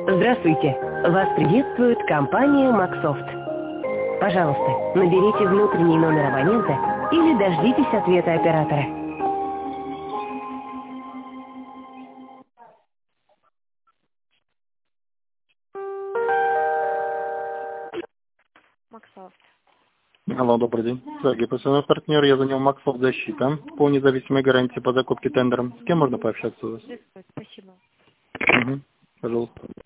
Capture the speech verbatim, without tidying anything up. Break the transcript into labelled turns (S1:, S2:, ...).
S1: Здравствуйте! Вас приветствует компания Максофт. Пожалуйста, наберите внутренний номер абонента или дождитесь ответа оператора.
S2: Максофт.
S3: Алло, добрый день. Сергей, постоянный партнер. Я занял Максофт защита по независимой гарантии по закупке тендером. С кем можно пообщаться у вас?
S2: Спасибо.
S3: Угу. Пожалуйста.